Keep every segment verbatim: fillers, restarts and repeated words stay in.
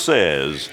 says,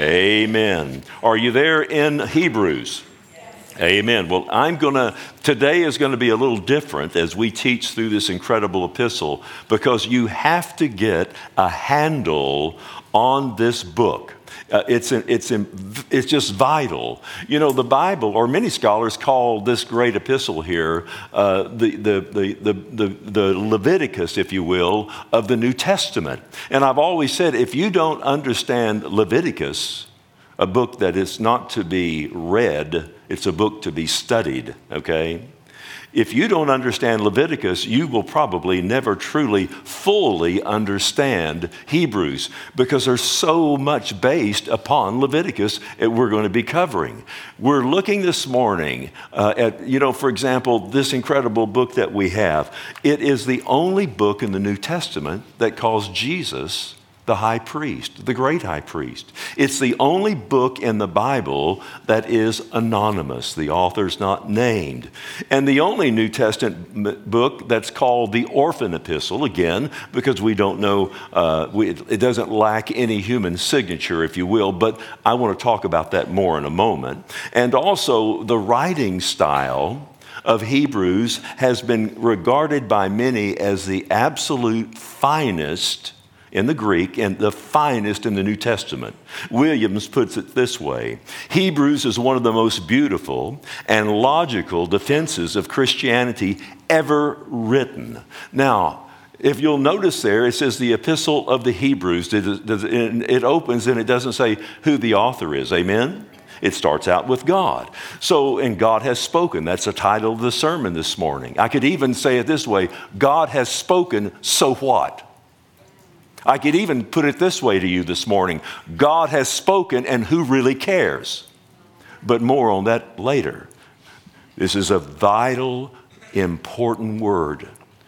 amen. Are you there in Hebrews? Amen. Well, I'm going to, today is going to be a little different as we teach through this incredible epistle, because you have to get a handle on this book. Uh, it's it's it's just vital. You know, the Bible, or many scholars call this great epistle here uh, the, the, the, the, the, the Leviticus, if you will, of the New Testament. And I've always said, if you don't understand Leviticus, a book that is not to be read, it's a book to be studied, okay? If you don't understand Leviticus, you will probably never truly, fully understand Hebrews, because there's so much based upon Leviticus that we're going to be covering. We're looking this morning uh, at, you know, for example, this incredible book that we have. It is the only book in the New Testament that calls Jesus the high priest, the great high priest. It's the only book in the Bible that is anonymous. The author's not named. And the only New Testament book that's called the orphan epistle, again, because we don't know, uh, we, it doesn't lack any human signature, if you will, but I want to talk about that more in a moment. And also the writing style of Hebrews has been regarded by many as the absolute finest in the Greek and the finest in the New Testament. Williams puts it this way: Hebrews is one of the most beautiful and logical defenses of Christianity ever written. Now, if you'll notice there, it says the epistle of the Hebrews. It opens and it doesn't say who the author is. Amen? It starts out with God. So, and God has spoken. That's the title of the sermon this morning. I could even say it this way: God has spoken, so what? I could even put it this way to you this morning: God has spoken, and who really cares? But more on that later. This is a vital, important word.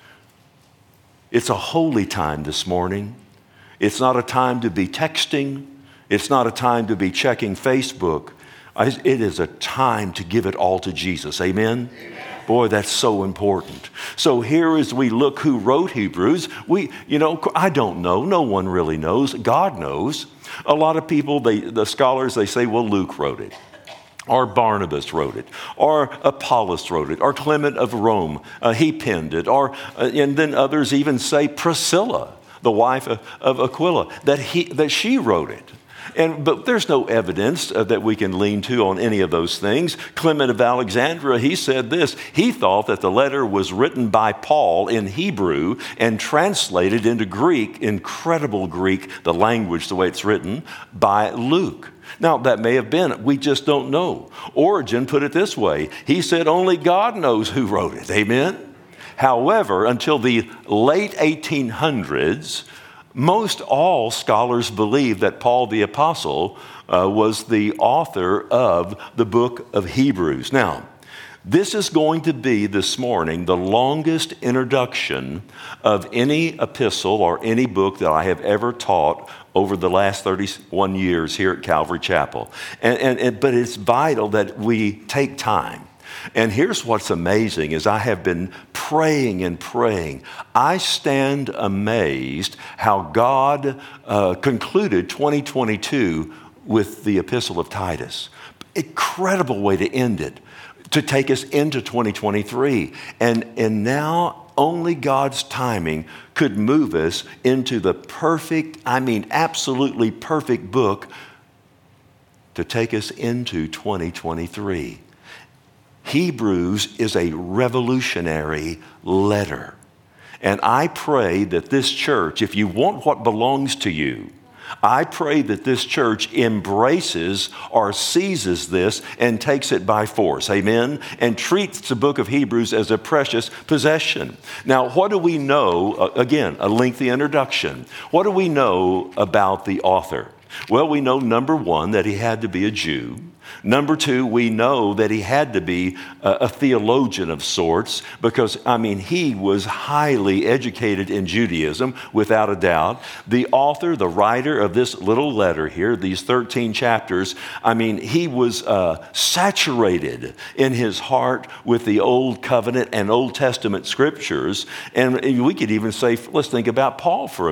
It's a holy time this morning. It's not a time to be texting. It's not a time to be checking Facebook. It is a time to give it all to Jesus. Amen? Amen. Boy, that's so important. So here as we look who wrote Hebrews, we, you know, I don't know. No one really knows. God knows. A lot of people, they, the scholars, they say, well, Luke wrote it, or Barnabas wrote it, or Apollos wrote it, or Clement of Rome, uh, he penned it, or, uh, and then others even say Priscilla, the wife of, of Aquila, that he, that she wrote it. And, but there's no evidence uh, that we can lean to on any of those things. Clement of Alexandria, he said this: he thought that the letter was written by Paul in Hebrew and translated into Greek, incredible Greek, the language, the way it's written, by Luke. Now, that may have been, we just don't know. Origen put it this way: he said only God knows who wrote it. Amen? However, until the late eighteen hundreds, most all scholars believe that Paul the Apostle uh, was the author of the book of Hebrews. Now, this is going to be this morning the longest introduction of any epistle or any book that I have ever taught over the last thirty-one years here at Calvary Chapel. And, and, and but it's vital that we take time. And here's what's amazing is I have been praying and praying. I stand amazed how God uh, concluded twenty twenty-two with the Epistle of Titus. Incredible way to end it, to take us into twenty twenty-three. And, and now only God's timing could move us into the perfect, I mean absolutely perfect book to take us into twenty twenty-three. Hebrews is a revolutionary letter. And I pray that this church, if you want what belongs to you, I pray that this church embraces or seizes this and takes it by force, amen, and treats the book of Hebrews as a precious possession. Now, what do we know, again, a lengthy introduction. What do we know about the author? Well, we know, number one, that he had to be a Jew. Number two, we know that he had to be a, a theologian of sorts because, I mean, he was highly educated in Judaism, without a doubt. The author, the writer of this little letter here, these thirteen chapters, I mean, he was uh, saturated in his heart with the Old Covenant and Old Testament scriptures. And we could even say, let's think about Paul for a minute.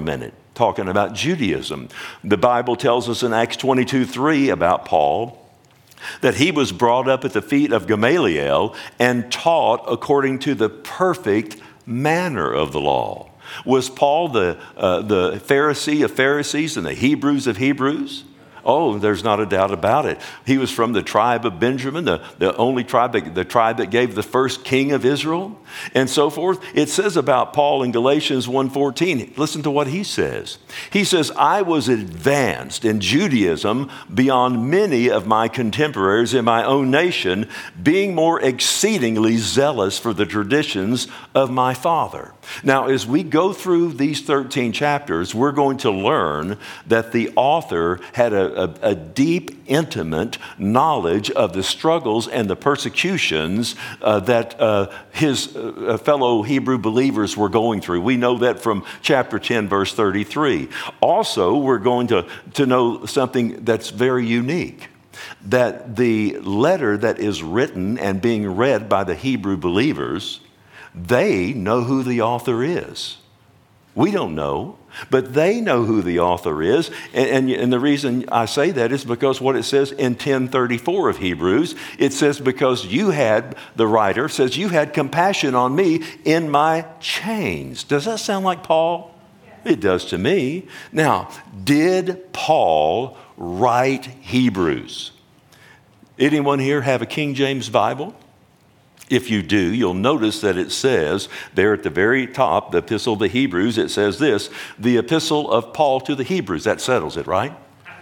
talking about Judaism. The Bible tells us in Acts twenty-two three about Paul that he was brought up at the feet of Gamaliel and taught according to the perfect manner of the law. Was Paul the, uh, the Pharisee of Pharisees and the Hebrews of Hebrews? Oh, there's not a doubt about it. He was from the tribe of Benjamin, the, the only tribe, that, the tribe that gave the first king of Israel, and so forth. It says about Paul in Galatians one fourteen, listen to what he says. He says, I was advanced in Judaism beyond many of my contemporaries in my own nation, being more exceedingly zealous for the traditions of my father. Now, as we go through these thirteen chapters, we're going to learn that the author had a A, a deep, intimate knowledge of the struggles and the persecutions uh, that uh, his uh, fellow Hebrew believers were going through. We know that from chapter ten, verse thirty-three. Also, we're going to, to know something that's very unique, that the letter that is written and being read by the Hebrew believers, they know who the author is. We don't know, but they know who the author is. And, and, and the reason I say that is because what it says in ten thirty-four of Hebrews, it says, because you had, the writer says, you had compassion on me in my chains. Does that sound like Paul? It does to me. Now, did Paul write Hebrews? Anyone here have a King James Bible? If you do, you'll notice that it says there at the very top, the epistle of the Hebrews, it says this, the epistle of Paul to the Hebrews. That settles it, right?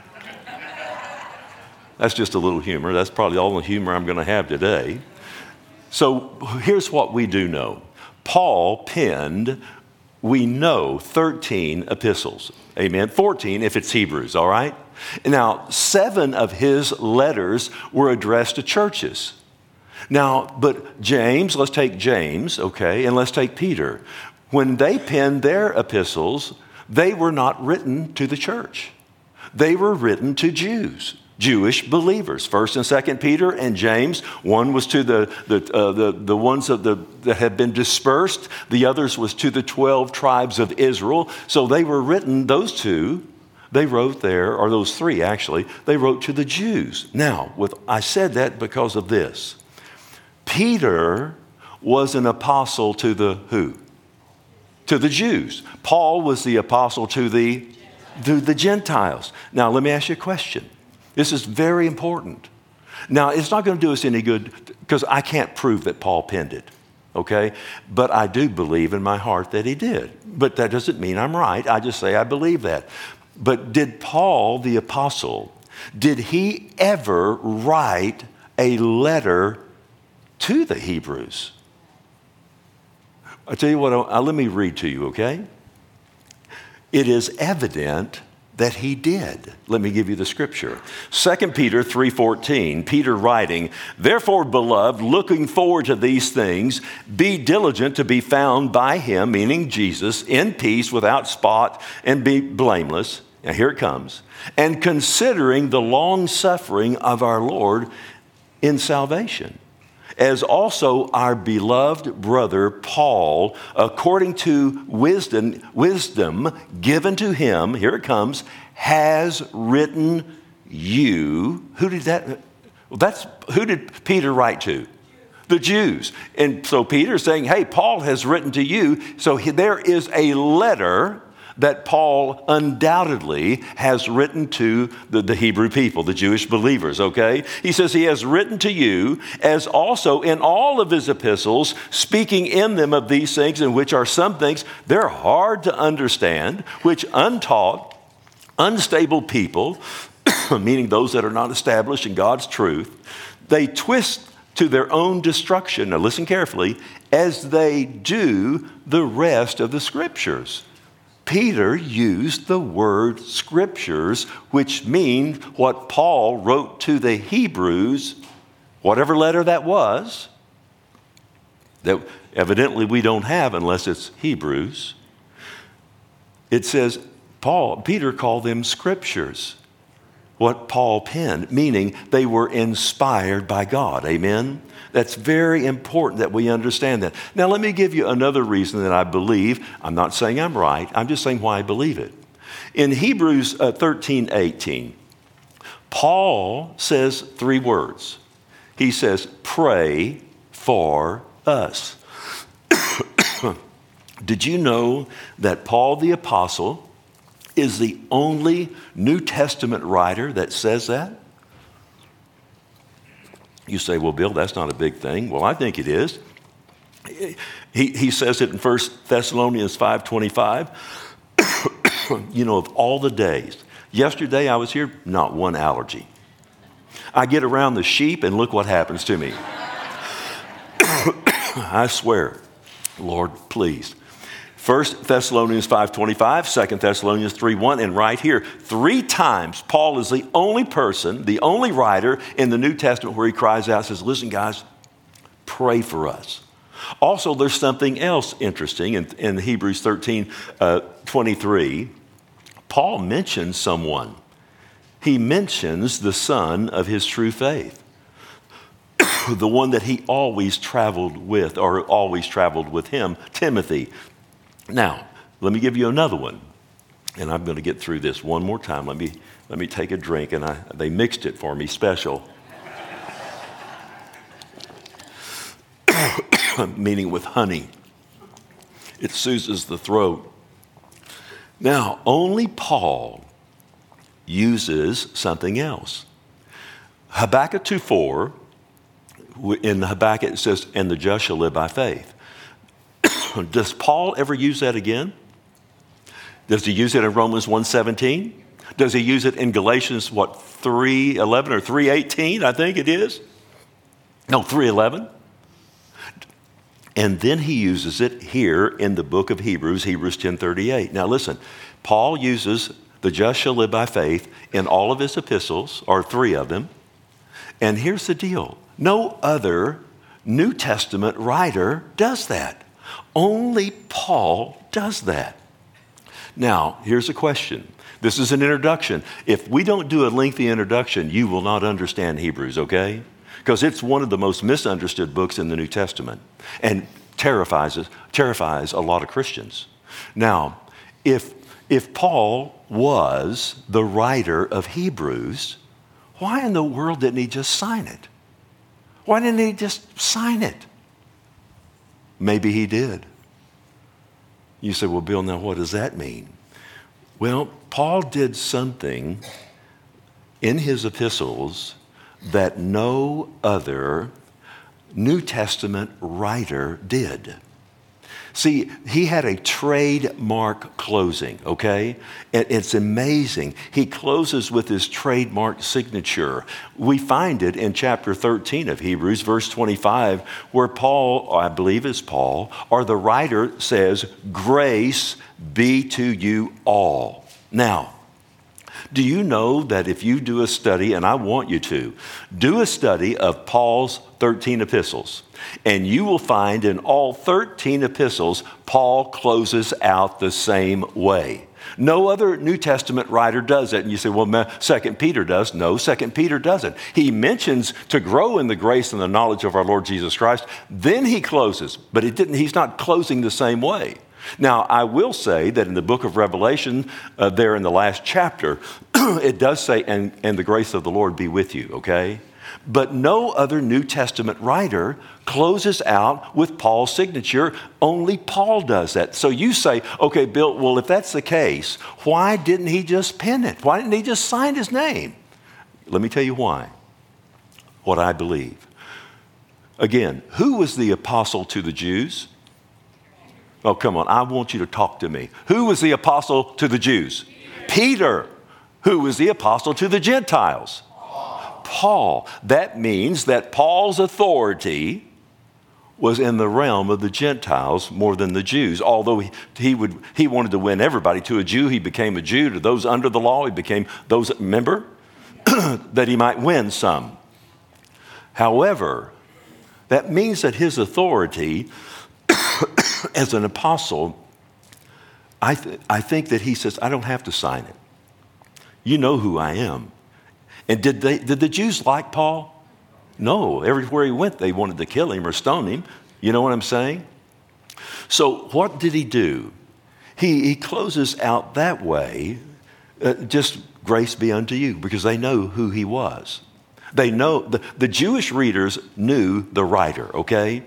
That's just a little humor. That's probably all the humor I'm going to have today. So here's what we do know. Paul penned, we know, thirteen epistles. Amen. fourteen if it's Hebrews, all right? Now, seven of his letters were addressed to churches. Now, but James, let's take James, okay, and let's take Peter. When they penned their epistles, they were not written to the church. They were written to Jews, Jewish believers. First and Second Peter and James. One was to the the uh, the, the ones of the that had been dispersed. The others was to the twelve tribes of Israel. So they were written. Those two, they wrote there, or those three actually. They wrote to the Jews. Now, with I said that because of this. Peter was an apostle to the who? To the Jews. Paul was the apostle to the, to the Gentiles. Now, let me ask you a question. This is very important. Now, it's not going to do us any good because I can't prove that Paul penned it, okay? But I do believe in my heart that he did. But that doesn't mean I'm right. I just say I believe that. But did Paul, the apostle, did he ever write a letter to the Hebrews? I tell you what, uh, let me read to you, okay? It is evident that he did. Let me give you the scripture. Second Peter three fourteen, Peter writing, therefore, beloved, looking forward to these things, be diligent to be found by him, meaning Jesus, in peace, without spot, and be blameless. Now here it comes. And considering the long suffering of our Lord in salvation, as also our beloved brother Paul, according to wisdom, wisdom given to him, here it comes, has written you. Who did that? Well, that's who did Peter write to? The Jews. And so Peter's saying, hey, Paul has written to you. So he, there is a letter that Paul undoubtedly has written to the, the Hebrew people, the Jewish believers, okay? He says he has written to you, as also in all of his epistles, speaking in them of these things, in which are some things, they're hard to understand, which untaught, unstable people, meaning those that are not established in God's truth, they twist to their own destruction. Now listen carefully, as they do the rest of the scriptures. Peter used the word scriptures, which mean what Paul wrote to the Hebrews, whatever letter that was, that evidently we don't have unless it's Hebrews. It says, Paul, Peter called them scriptures, what Paul penned, meaning they were inspired by God. Amen? That's very important that we understand that. Now, let me give you another reason that I believe. I'm not saying I'm right. I'm just saying why I believe it. In Hebrews uh, thirteen eighteen, Paul says three words. He says, pray for us. Did you know that Paul the Apostle is the only New Testament writer that says that? You say, well, Bill, that's not a big thing. Well, I think it is. He, he says it in First Thessalonians five twenty-five. You know, of all the days, yesterday I was here, not one allergy. I get around the sheep and look what happens to me. I swear, Lord, please. First Thessalonians five twenty-five, Second Thessalonians three one, and right here, three times Paul is the only person, the only writer in the New Testament where he cries out, says, listen, guys, pray for us. Also, there's something else interesting in, in Hebrews thirteen twenty-three. Paul mentions someone. He mentions the son of his true faith, the one that he always traveled with, or always traveled with him, Timothy. Now, let me give you another one, and I'm going to get through this one more time. Let me let me take a drink, and I, they mixed it for me special, meaning with honey. It soothes the throat. Now, only Paul uses something else. Habakkuk two four, in Habakkuk it says, and the just shall live by faith. Does Paul ever use that again? Does he use it in Romans one seventeen? Does he use it in Galatians, what, three eleven or three eighteen, I think it is? No, three eleven. And then he uses it here in the book of Hebrews, Hebrews ten thirty-eight. Now listen, Paul uses the just shall live by faith in all of his epistles, or three of them. And here's the deal. No other New Testament writer does that. Only Paul does that. Now, here's a question. This is an introduction. If we don't do a lengthy introduction, you will not understand Hebrews, okay? Because it's one of the most misunderstood books in the New Testament and terrifies us, terrifies a lot of Christians. Now, if, if Paul was the writer of Hebrews, why in the world didn't he just sign it? Why didn't he just sign it? Maybe he did. You say, well, Bill, now what does that mean? Well, Paul did something in his epistles that no other New Testament writer did. See, he had a trademark closing, okay? It's amazing. He closes with his trademark signature. We find it in chapter thirteen of Hebrews, verse twenty-five, where Paul, I believe it's Paul, or the writer says, grace be to you all. Now, do you know that if you do a study, and I want you to, do a study of Paul's thirteen epistles, and you will find in all thirteen epistles, Paul closes out the same way. No other New Testament writer does it. And you say, well, Second Peter does. No, Second Peter doesn't. He mentions to grow in the grace and the knowledge of our Lord Jesus Christ. Then he closes, but it didn't. He's not closing the same way. Now, I will say that in the book of Revelation, uh, there in the last chapter, it does say, and, and the grace of the Lord be with you, okay? But no other New Testament writer closes out with Paul's signature. Only Paul does that. So you say, okay, Bill, well, if that's the case, why didn't he just pen it? Why didn't he just sign his name? Let me tell you why. What I believe. Again, who was the apostle to the Jews? Oh, come on. I want you to talk to me. Who was the apostle to the Jews? Peter. Peter. Who was the apostle to the Gentiles? Paul. Paul. That means that Paul's authority was in the realm of the Gentiles more than the Jews. Although he, he would, he wanted to win everybody. To a Jew, he became a Jew. To those under the law, he became those, remember, that he might win some. However, that means that his authority as an apostle, I, th- I think that he says, I don't have to sign it. You know who I am. And did they? Did the Jews like Paul? No. Everywhere he went, they wanted to kill him or stone him. You know what I'm saying? So what did he do? He, he closes out that way uh, just grace be unto you, because they know who he was. They know, the, the Jewish readers knew the writer, okay?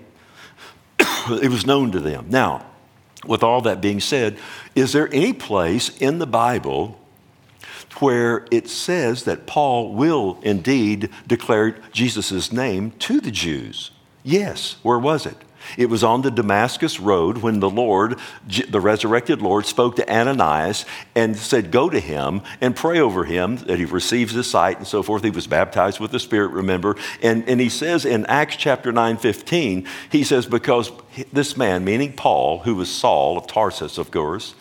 It was known to them. Now, with all that being said, is there any place in the Bible where it says that Paul will indeed declare Jesus' name to the Jews? Yes. Where was it? It was on the Damascus road when the Lord, the resurrected Lord, spoke to Ananias and said, go to him and pray over him that he receives his sight and so forth. He was baptized with the Spirit, remember? And, and he says in Acts chapter nine fifteen, he says, because this man, meaning Paul, who was Saul of Tarsus, of course,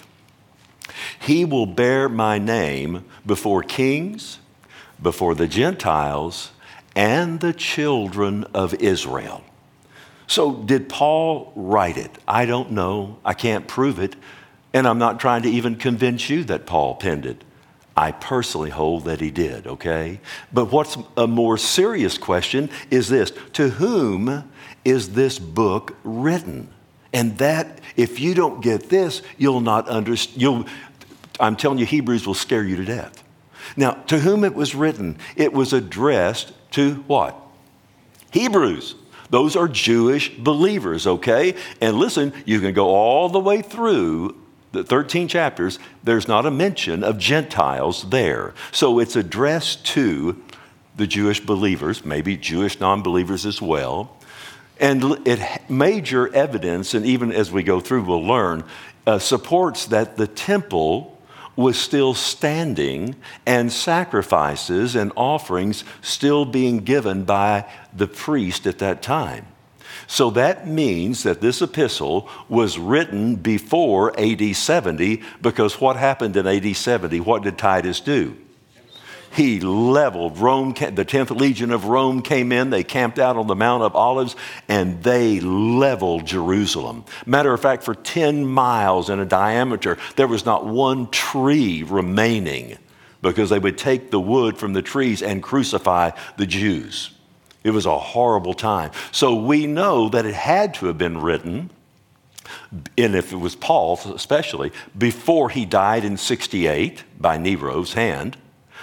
he will bear my name before kings, before the Gentiles, and the children of Israel. So did Paul write it? I don't know. I can't prove it. And I'm not trying to even convince you that Paul penned it. I personally hold that he did, okay? But what's a more serious question is this: to whom is this book written? And that, if you don't get this, you'll not understand. You'll, I'm telling you, Hebrews will scare you to death. Now, to whom it was written? It was addressed to what? Hebrews. Those are Jewish believers, okay? And listen, you can go all the way through the thirteen chapters. There's not a mention of Gentiles there. So it's addressed to the Jewish believers, maybe Jewish non-believers as well. And it major evidence, and even as we go through, we'll learn, uh, supports that the temple was still standing and sacrifices and offerings still being given by the priest at that time. So that means that this epistle was written before A D seventy, because what happened in A D seventy? What did Titus do? He leveled Rome. The tenth Legion of Rome came in. They camped out on the Mount of Olives, and they leveled Jerusalem. Matter of fact, for ten miles in a diameter, there was not one tree remaining, because they would take the wood from the trees and crucify the Jews. It was a horrible time. So we know that it had to have been written, and if it was Paul especially, before he died in sixty-eight by Nero's hand,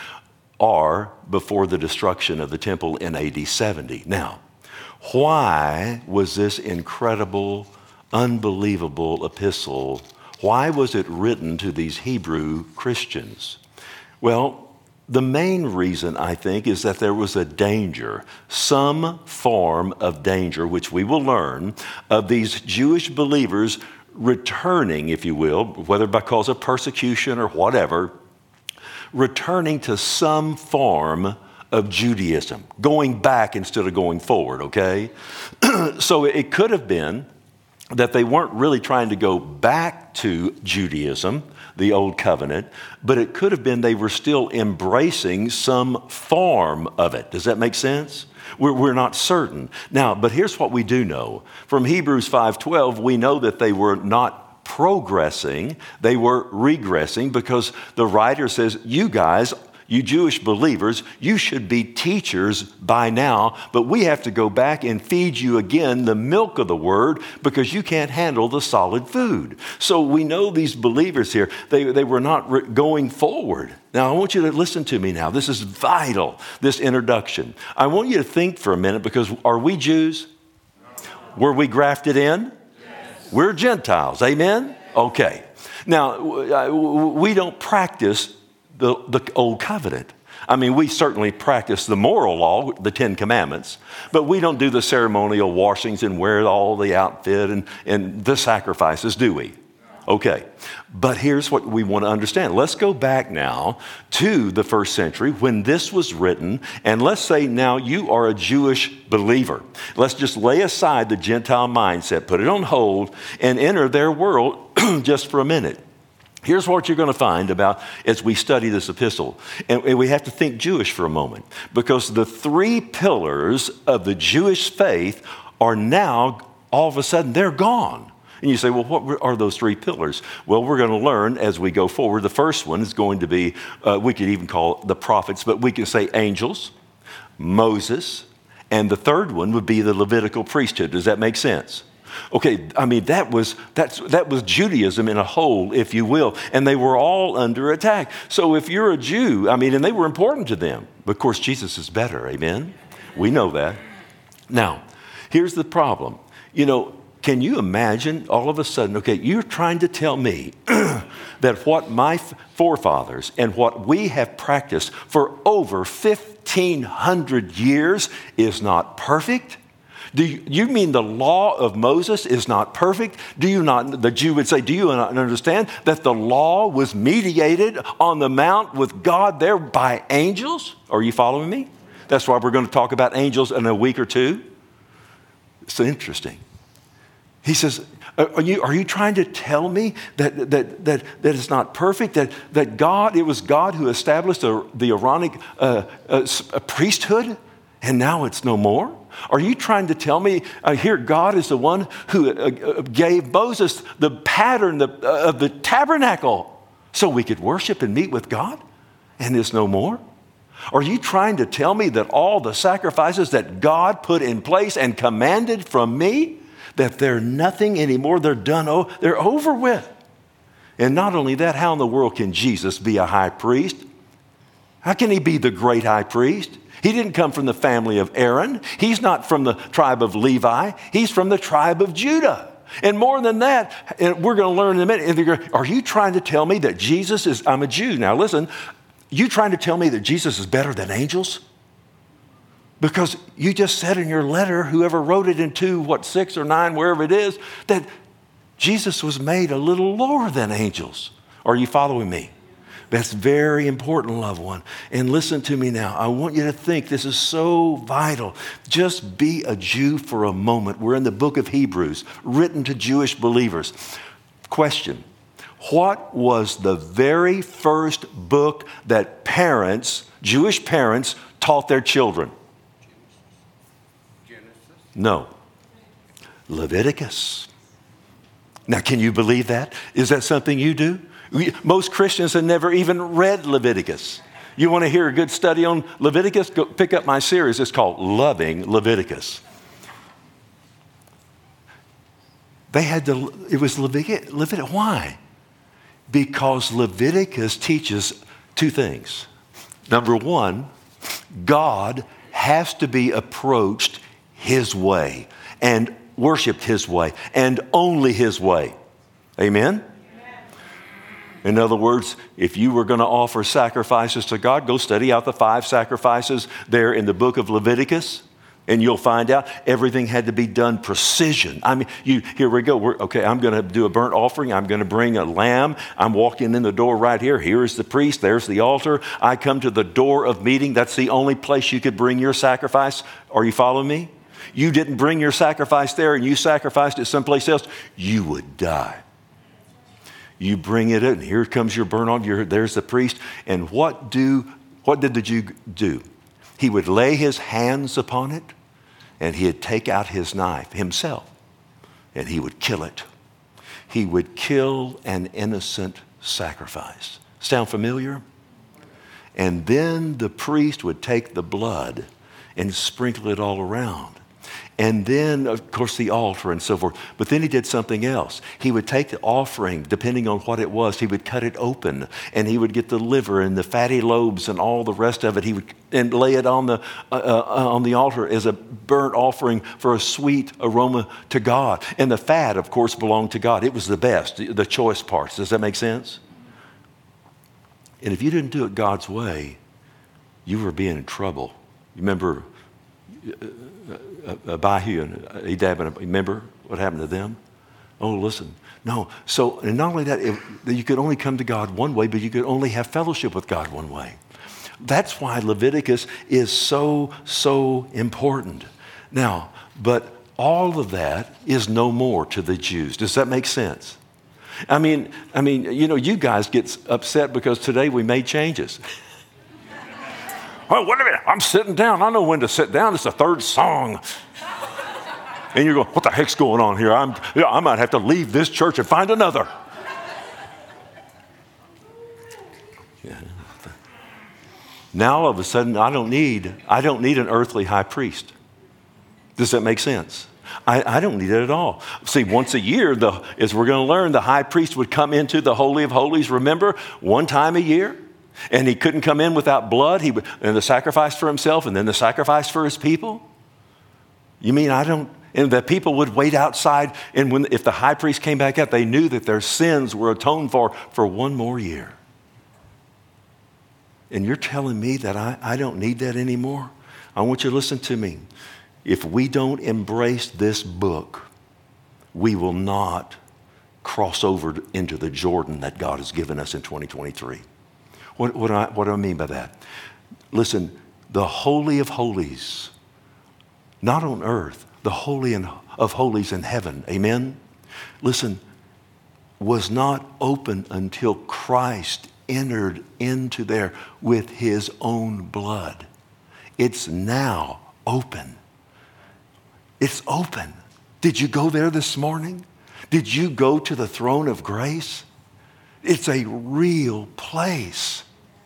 or before the destruction of the temple in A D seventy. Now, why was this incredible, unbelievable epistle, why was it written to these Hebrew Christians? Well, the main reason, I think, is that there was a danger, some form of danger, which we will learn, of these Jewish believers returning, if you will, whether because of persecution or whatever, returning to some form of Judaism, going back instead of going forward, okay? So it could have been that they weren't really trying to go back to Judaism, the old covenant, but it could have been they were still embracing some form of it. Does that make sense? We're, we're not certain. Now, but here's what we do know. From Hebrews five twelve, we know that they were not progressing, they were regressing, because the writer says, you guys, you Jewish believers, you should be teachers by now, but we have to go back and feed you again the milk of the word, because you can't handle the solid food. So we know these believers here, they, they were not re- going forward. Now, I want you to listen to me now. This is vital, this introduction. I want you to think for a minute, because are we Jews? Were we grafted in? We're Gentiles, amen? Okay. Now, we don't practice the, the old covenant. I mean, we certainly practice the moral law, the Ten Commandments, but we don't do the ceremonial washings and wear all the outfit and, and the sacrifices, do we? Okay. But here's what we want to understand. Let's go back now to the first century when this was written, and let's say now you are a Jewish believer. Let's just lay aside the Gentile mindset, put it on hold, and enter their world just for a minute. Here's what you're going to find about as we study this epistle. And we have to think Jewish for a moment, because the three pillars of the Jewish faith are now, all of a sudden, they're gone. And you say, well, what are those three pillars? Well, we're going to learn as we go forward. The first one is going to be, uh, we could even call it the prophets, but we can say angels, Moses, and the third one would be the Levitical priesthood. Does that make sense? Okay, I mean, that was, that's, that was Judaism in a whole, if you will, and they were all under attack. So if you're a Jew, I mean, and they were important to them. But of course, Jesus is better, amen? We know that. Now, here's the problem. You know, can you imagine all of a sudden, okay, you're trying to tell me that what my forefathers and what we have practiced for over fifteen hundred years is not perfect? Do you, you mean the law of Moses is not perfect? Do you not, the Jew would say, do you not understand that the law was mediated on the mount with God there by angels? Are you following me? That's why we're going to talk about angels in a week or two. It's interesting. He says, are you, are you trying to tell me that, that, that, that it's not perfect? That, that God, it was God who established a, the Aaronic uh, uh, priesthood, and now it's no more? Are you trying to tell me uh, here God is the one who uh, uh, gave Moses the pattern the, uh, of the tabernacle so we could worship and meet with God, and there's no more? Are you trying to tell me that all the sacrifices that God put in place and commanded from me, that they're nothing anymore, they're done, oh, they're over with? And not only that, how in the world can Jesus be a high priest? How can he be the great high priest? He didn't come from the family of Aaron. He's not from the tribe of Levi. He's from the tribe of Judah. And more than that, and we're going to learn in a minute, are you trying to tell me that Jesus is, I'm a Jew. Now listen, you trying to tell me that Jesus is better than angels? Because you just said in your letter, whoever wrote it in two, what, six or nine, wherever it is, that Jesus was made a little lower than angels. Are you following me? That's very important, loved one. And listen to me now. I want you to think this is so vital. Just be a Jew for a moment. We're in the book of Hebrews, written to Jewish believers. Question: what was the very first book that parents, Jewish parents, taught their children? Genesis? No. Leviticus. Now, can you believe that? Is that something you do? We, most Christians have never even read Leviticus. You want to hear a good study on Leviticus? Go pick up my series. It's called Loving Leviticus. They had to, it was Leviticus. Leviticus. Why? Because Leviticus teaches two things. Number one, God has to be approached his way and worshiped his way and only his way. Amen? In other words, if you were going to offer sacrifices to God, go study out the five sacrifices there in the book of Leviticus, and you'll find out everything had to be done precision. I mean, you, here we go. We're, okay, I'm going to do a burnt offering. I'm going to bring a lamb. I'm walking in the door right here. Here is the priest. There's the altar. I come to the door of meeting. That's the only place you could bring your sacrifice. Are you following me? You didn't bring your sacrifice there and you sacrificed it someplace else, you would die. You bring it in, and here comes your burnt offering. There's the priest. And what do what did the Jew do? He would lay his hands upon it, and he'd take out his knife himself, and he would kill it. He would kill an innocent sacrifice. Sound familiar? And then the priest would take the blood and sprinkle it all around. And then, of course, the altar and so forth. But then he did something else. He would take the offering, depending on what it was, he would cut it open, and he would get the liver and the fatty lobes and all the rest of it. He would and lay it on the uh, uh, on the altar as a burnt offering for a sweet aroma to God. And the fat, of course, belonged to God. It was the best, the choice parts. Does that make sense? And if you didn't do it God's way, you were being in trouble. You remember Abihu and Nadab, and remember what happened to them? Oh, listen. No. So, and not only that, it, you could only come to God one way, but you could only have fellowship with God one way. That's why Leviticus is so, so important. Now, but all of that is no more to the Jews. Does that make sense? I mean, I mean, you know, you guys get upset because today we made changes. Oh, wait a minute, I'm sitting down. I know when to sit down. It's the third song. And you're going, what the heck's going on here? I'm, you know, I might have to leave this church and find another. Yeah. Now all of a sudden, I don't need, I don't need an earthly high priest. Does that make sense? I, I don't need it at all. See, once a year, the, as we're going to learn, the high priest would come into the Holy of Holies, remember, one time a year. And he couldn't come in without blood. He would, and the sacrifice for himself and then the sacrifice for his people. You mean I don't, and the people would wait outside, and when if the high priest came back up, they knew that their sins were atoned for for one more year. And you're telling me that I, I don't need that anymore? I want you to listen to me. If we don't embrace this book, we will not cross over into the Jordan that God has given us in twenty twenty-three. What, what, do I, what do I mean by that? Listen, the Holy of Holies, not on earth, the Holy of Holies in heaven, amen? Listen, was not open until Christ entered into there with his own blood. It's now open. It's open. Did you go there this morning? Did you go to the throne of grace? It's a real place.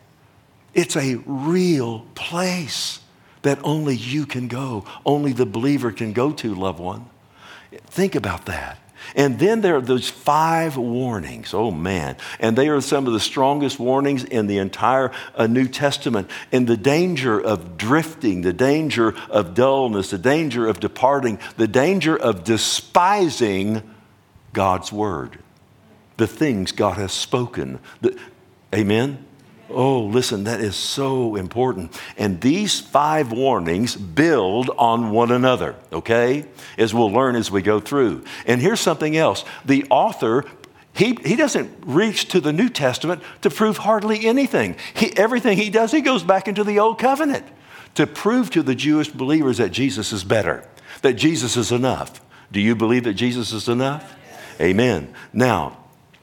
It's a real place that only you can go, only the believer can go to, loved one. Think about that. And then there are those five warnings. Oh, man. And they are some of the strongest warnings in the entire uh, New Testament. And the danger of drifting, the danger of dullness, the danger of departing, the danger of despising God's word, the things God has spoken. The, amen? Oh, listen, that is so important. And these five warnings build on one another, okay? As we'll learn as we go through. And here's something else. The author, he, he doesn't reach to the New Testament to prove hardly anything. He, everything he does, he goes back into the Old Covenant to prove to the Jewish believers that Jesus is better, that Jesus is enough. Do you believe that Jesus is enough? Amen. Now,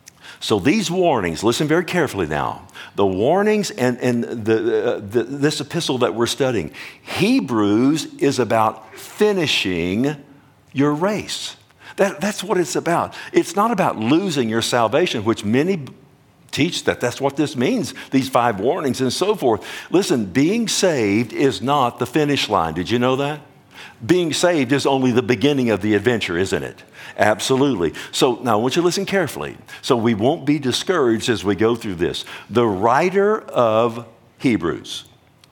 so these warnings, listen very carefully now. The warnings and, and the, uh, the, this epistle that we're studying, Hebrews is about finishing your race. That, that's what it's about. It's not about losing your salvation, which many teach that that's what this means, these five warnings and so forth. Listen, being saved is not the finish line. Did you know that? Being saved is only the beginning of the adventure, isn't it? Absolutely. So now I want you to listen carefully. So we won't be discouraged as we go through this. The writer of Hebrews,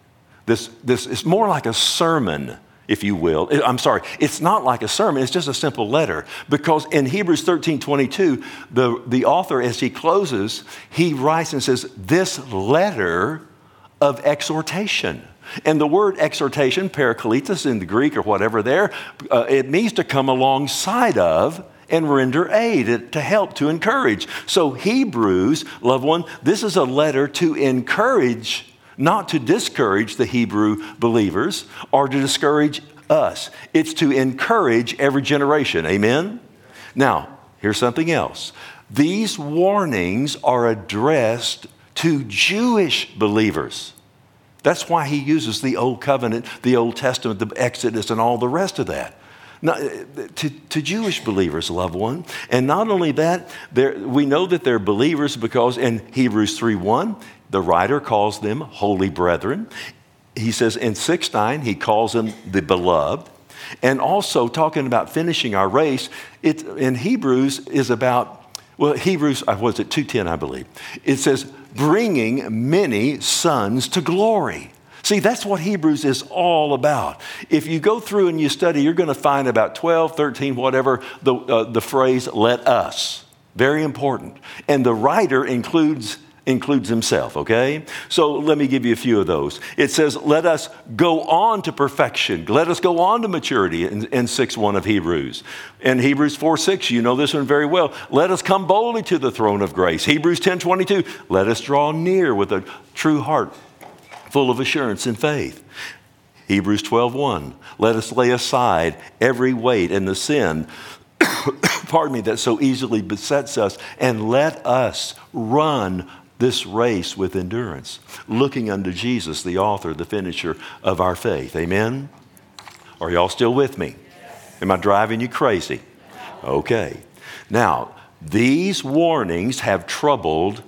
this, this is more like a sermon, if you will. I'm sorry, it's not like a sermon, it's just a simple letter. Because in Hebrews thirteen twenty-two, the, the author, as he closes, he writes and says, this letter of exhortation. And the word exhortation, parakletos in the Greek or whatever there, uh, it means to come alongside of and render aid, to help, to encourage. So Hebrews, loved one, this is a letter to encourage, not to discourage the Hebrew believers or to discourage us. It's to encourage every generation. Amen? Now, here's something else. These warnings are addressed to Jewish believers. That's why he uses the Old Covenant, the Old Testament, the Exodus, and all the rest of that. Now, to, to Jewish believers, loved one. And not only that, we know that they're believers because in Hebrews three one, the writer calls them holy brethren. He says in six nine, he calls them the beloved. And also talking about finishing our race, it, in Hebrews is about, well, Hebrews, was it two ten, I believe. It says, bringing many sons to glory. See, that's what Hebrews is all about. If you go through and you study, you're going to find about twelve, thirteen, whatever, the, uh, the phrase, let us. Very important. And the writer includes includes himself, okay? So let me give you a few of those. It says, let us go on to perfection. Let us go on to maturity in, in six one of Hebrews. In Hebrews four six, you know this one very well. Let us come boldly to the throne of grace. Hebrews ten twenty-two, let us draw near with a true heart, full of assurance and faith. Hebrews twelve one, let us lay aside every weight and the sin, pardon me, that so easily besets us, and let us run this race with endurance, looking unto Jesus, the author, the finisher of our faith. Amen? Are y'all still with me? Am I driving you crazy? Okay. Now, these warnings have troubled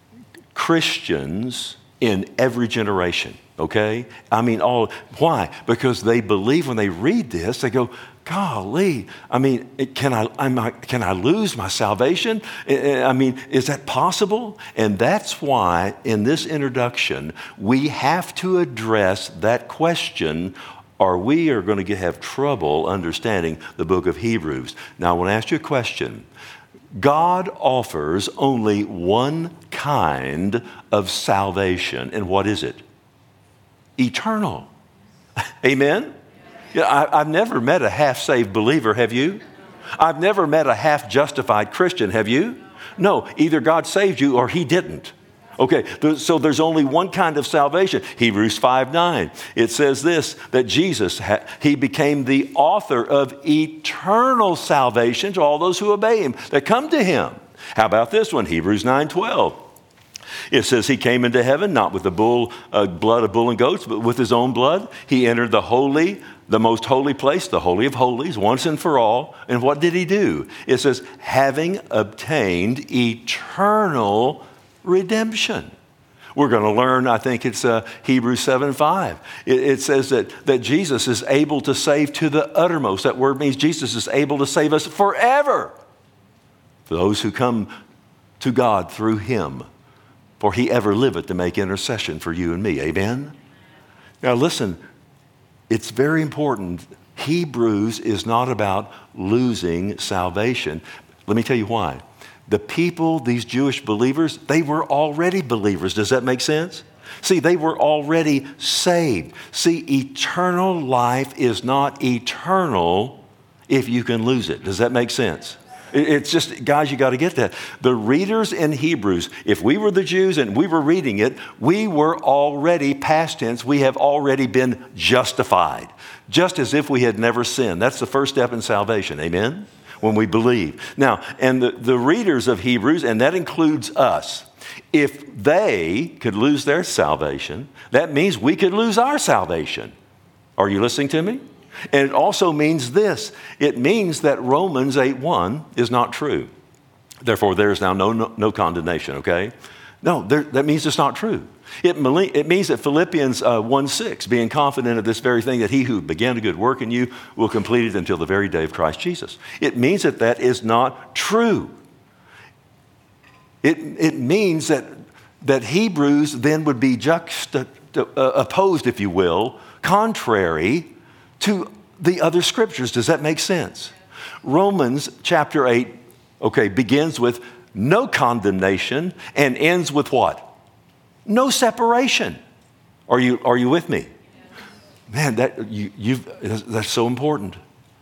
Christians in every generation, okay? I mean, all, why? Because they believe when they read this, they go, golly, I mean, it- can I, I'm not- can I lose my salvation? I I mean, is that possible? And that's why in this introduction, we have to address that question, or we are going to get, have trouble understanding the book of Hebrews. Now, I want to ask you a question. God offers only one kind of salvation, and what is it? Eternal. Amen? Yeah, I, I've never met a half-saved believer, have you? I've never met a half-justified Christian, have you? No, either God saved you or he didn't. Okay, th- so there's only one kind of salvation. Hebrews five nine, it says this, that Jesus, ha- he became the author of eternal salvation to all those who obey him, that come to him. How about this one, Hebrews nine twelve? It says he came into heaven, not with the bull, uh, blood of bull and goats, but with his own blood. He entered the holy, the most holy place, the Holy of Holies, once and for all. And what did he do? It says, having obtained eternal redemption. We're going to learn, I think it's uh, Hebrews seven five. It, it says that, that Jesus is able to save to the uttermost. That word means Jesus is able to save us forever. For those who come to God through him. For he ever liveth to make intercession for you and me. Amen? Now listen, it's very important. Hebrews is not about losing salvation. Let me tell you why. The people, these Jewish believers, they were already believers. Does that make sense? See, they were already saved. See, eternal life is not eternal if you can lose it. Does that make sense? It's just, guys, you got to get that. The readers in Hebrews, if we were the Jews and we were reading it, we were already, past tense, we have already been justified, just as if we had never sinned. That's the first step in salvation, amen? When we believe. Now, and the, the readers of Hebrews, and that includes us, if they could lose their salvation, that means we could lose our salvation. Are you listening to me? And it also means this. It means that Romans eight one is not true. Therefore, there is now no, no, no condemnation, okay? No, there, that means it's not true. It, it means that Philippians uh, one six, being confident of this very thing, that he who began a good work in you will complete it until the very day of Christ Jesus. It means that that is not true. It, it means that, that Hebrews then would be juxta, uh, opposed, if you will, contrary to the other scriptures. Does that make sense? Romans chapter eight, okay, begins with no condemnation and ends with what? No separation. Are you, are you with me? Man, that, you, you've, that's so important.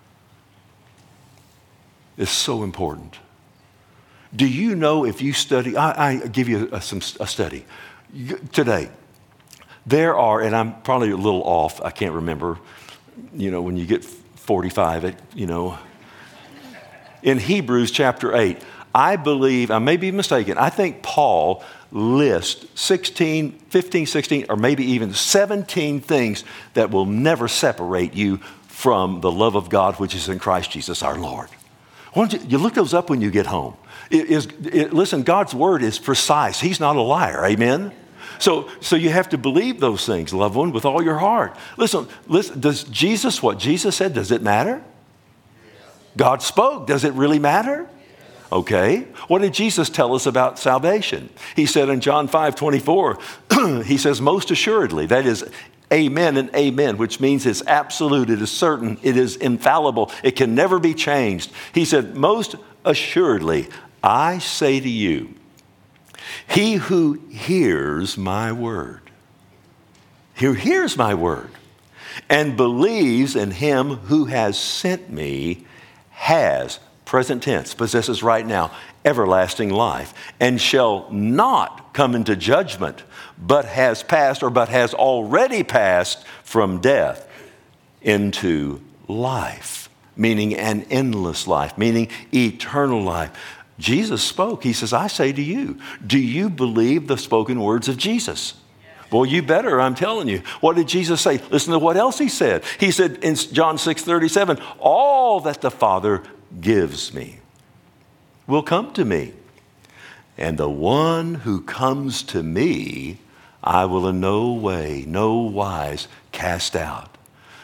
It's so important. Do you know if you study, I, I give you a, some, a study today. There are, and I'm probably a little off, I can't remember, you know, when you get forty-five, it, you know. In Hebrews chapter eight, I believe, I may be mistaken, I think Paul lists sixteen, fifteen, sixteen, or maybe even seventeen things that will never separate you from the love of God, which is in Christ Jesus our Lord. Why don't you, you look those up when you get home. It is, it, listen, God's word is precise. He's not a liar, amen? So, so you have to believe those things, loved one, with all your heart. Listen, listen, does Jesus, what Jesus said, does it matter? God spoke. Does it really matter? Okay. What did Jesus tell us about salvation? He said in John five twenty-four, he says, most assuredly, that is amen and amen, which means it's absolute, it is certain, it is infallible, it can never be changed. He said, most assuredly, I say to you, he who hears my word, who hears my word, and believes in him who has sent me, has, present tense, possesses right now, everlasting life, and shall not come into judgment, but has passed, or but has already passed from death into life, meaning an endless life, meaning eternal life. Jesus spoke. He says, I say to you, do you believe the spoken words of Jesus? Well, you better, I'm telling you. What did Jesus say? Listen to what else he said. He said in John six thirty-seven, all that the Father gives me will come to me. And the one who comes to me, I will in no way, no wise cast out.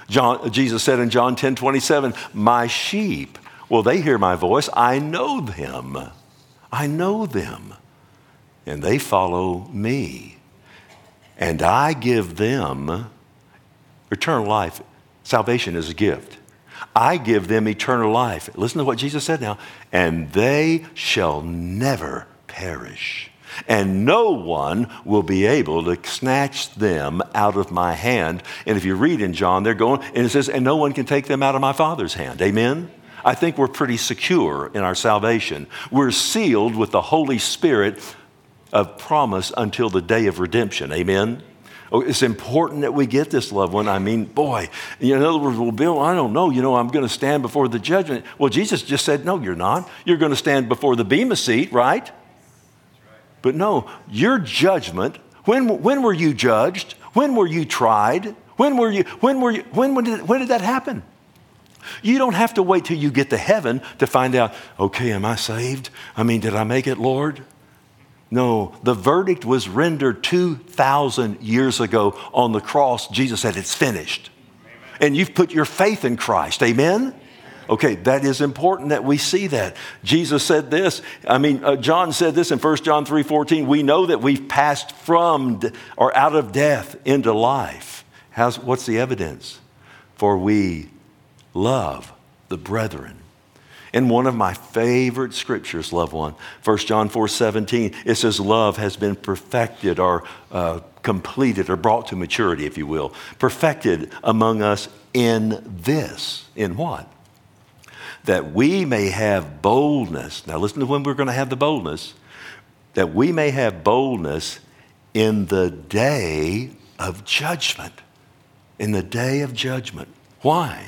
John, Jesus said in John ten twenty-seven, my sheep, well, they hear my voice. I know them. I know them. And they follow me. And I give them eternal life. Salvation is a gift. I give them eternal life. Listen to what Jesus said now. And they shall never perish. And no one will be able to snatch them out of my hand. And if you read in John, they're going, and it says, and no one can take them out of my Father's hand. Amen? I think we're pretty secure in our salvation. We're sealed with the Holy Spirit of promise until the day of redemption. Amen? Oh, it's important that we get this, loved one. I mean, boy, in other words, well, Bill, I don't know. You know, I'm going to stand before the judgment. Well, Jesus just said, no, you're not. You're going to stand before the bema seat, right? But no, your judgment, when, when were you judged? When were you tried? When were you, when were you, when, when, did, when did that happen? You don't have to wait till you get to heaven to find out, okay, am I saved? I mean, did I make it, Lord? No, the verdict was rendered two thousand years ago on the cross. Jesus said, it's finished. Amen. And you've put your faith in Christ. Amen? Okay, that is important that we see that. Jesus said this. I mean, uh, John said this in First John three fourteen. We know that we've passed from d- or out of death into life. How's, what's the evidence? For we love the brethren. In one of my favorite scriptures, loved one, First John four seventeen, it says love has been perfected or uh, completed or brought to maturity, if you will. Perfected among us in this. In what? That we may have boldness. Now listen to when we're going to have the boldness. That we may have boldness in the day of judgment. In the day of judgment. Why?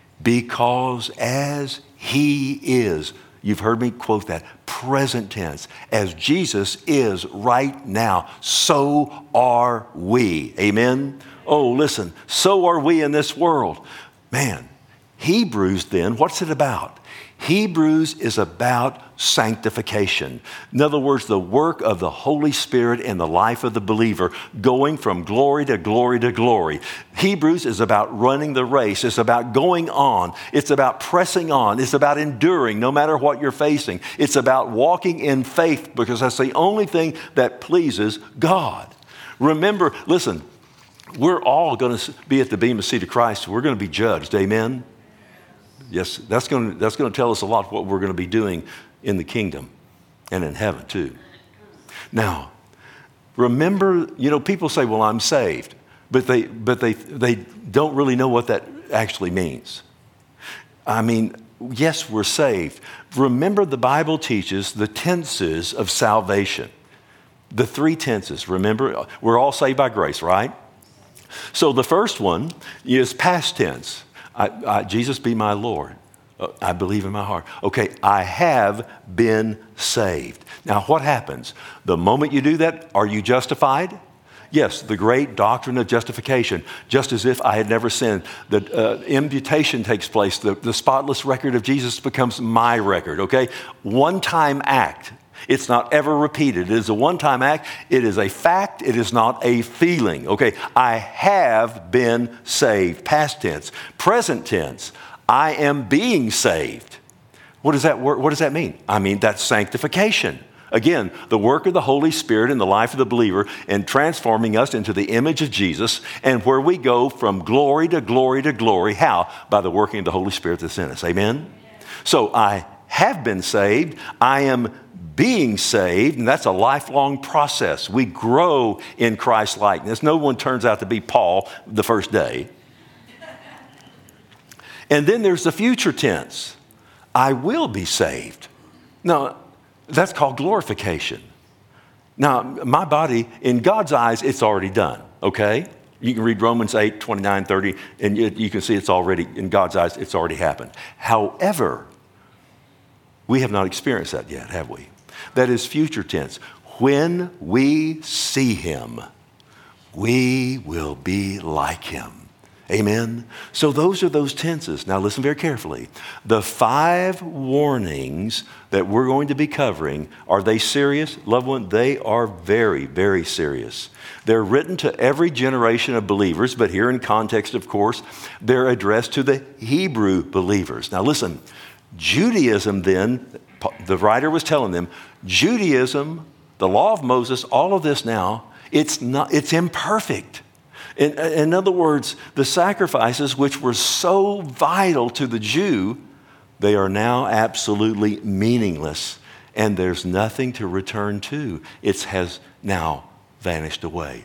Because as he is, you've heard me quote that, present tense, as Jesus is right now, so are we. Amen? Oh, listen, so are we in this world. Man, Hebrews then, what's it about? Hebrews is about sanctification. In other words, the work of the Holy Spirit in the life of the believer, going from glory to glory to glory. Hebrews is about running the race. It's about going on. It's about pressing on. It's about enduring no matter what you're facing. It's about walking in faith because that's the only thing that pleases God. Remember, listen, we're all going to be at the bema seat of Christ. We're going to be judged. Amen? Yes, that's going to, that's going to tell us a lot what we're going to be doing in the kingdom and in heaven too. Now, remember, you know, people say, well, I'm saved, but they, but they, they don't really know what that actually means. I mean, yes, we're saved. Remember, the Bible teaches the tenses of salvation. The three tenses, remember, we're all saved by grace, right? So the first one is past tense. I, I, Jesus be my Lord. Uh, I believe in my heart. Okay, I have been saved. Now, what happens? The moment you do that, are you justified? Yes, the great doctrine of justification, just as if I had never sinned. The uh, imputation takes place. The, the spotless record of Jesus becomes my record, okay? One-time act. It's not ever repeated. It is a one-time act. It is a fact. It is not a feeling. Okay, I have been saved. Past tense. Present tense. I am being saved. What does that work? What does that mean? I mean, that's sanctification. Again, the work of the Holy Spirit in the life of the believer and transforming us into the image of Jesus, and where we go from glory to glory to glory. How? By the working of the Holy Spirit that's in us. Amen? So I have been saved. I am being saved, and that's a lifelong process. We grow in Christ's likeness. No one turns out to be Paul the first day. And then there's the future tense. I will be saved. Now, that's called glorification. Now, my body, in God's eyes, it's already done, okay? You can read Romans eight, twenty-nine, thirty, and you, you can see it's already, in God's eyes, it's already happened. However, we have not experienced that yet, have we? That is future tense. When we see him, we will be like him. Amen. So those are those tenses. Now listen very carefully. The five warnings that we're going to be covering, are they serious? Loved one, they are very, very serious. They're written to every generation of believers, but here in context, of course, they're addressed to the Hebrew believers. Now listen, Judaism then, the writer was telling them, Judaism, the law of Moses, all of this now, it's not, it's imperfect. In, in other words, the sacrifices which were so vital to the Jew, they are now absolutely meaningless, and there's nothing to return to. It has now vanished away.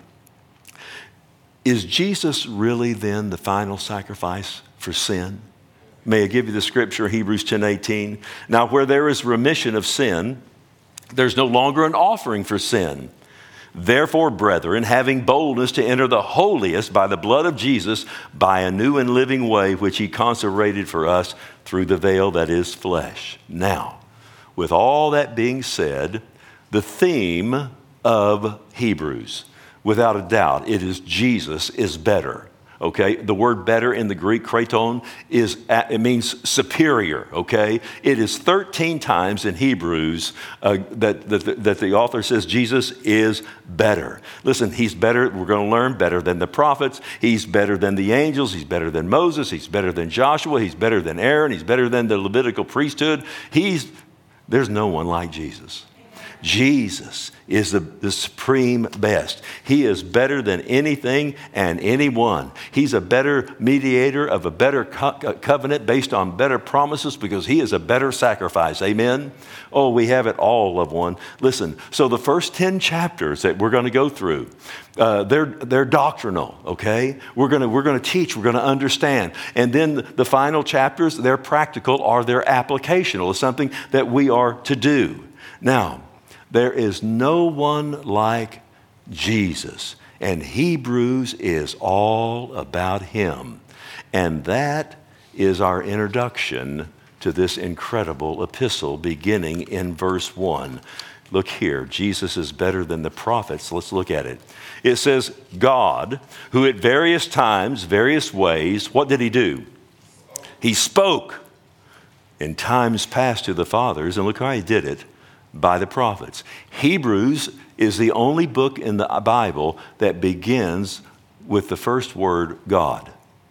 Is Jesus really then the final sacrifice for sin? May I give you the scripture, Hebrews ten eighteen. Now, where there is remission of sin, there's no longer an offering for sin. Therefore, brethren, having boldness to enter the holiest by the blood of Jesus, by a new and living way which he consecrated for us through the veil that is flesh. Now, with all that being said, the theme of Hebrews, without a doubt, it is Jesus is better. Okay, the word better in the Greek, kraton, is it means superior. Okay, it is thirteen times in Hebrews uh, that, that, that the author says Jesus is better. Listen, he's better, we're going to learn, better than the prophets. He's better than the angels. He's better than Moses. He's better than Joshua. He's better than Aaron. He's better than the Levitical priesthood. He's, there's no one like Jesus. Jesus is the, the supreme best. He is better than anything and anyone. He's a better mediator of a better co- covenant based on better promises because he is a better sacrifice. Amen? Oh, we have it all, loved one. Listen, so the first ten chapters that we're going to go through, uh, they're, they're doctrinal, okay? We're going to we're going to teach, we're going to understand. And then the, the final chapters, they're practical or they're applicational. It's something that we are to do. Now, there is no one like Jesus, and Hebrews is all about him. And that is our introduction to this incredible epistle beginning in verse one. Look here, Jesus is better than the prophets. Let's look at it. It says, God, who at various times, various ways, what did he do? He spoke in times past to the fathers, and look how he did it. By the prophets. Hebrews is the only book in the Bible that begins with the first word, God.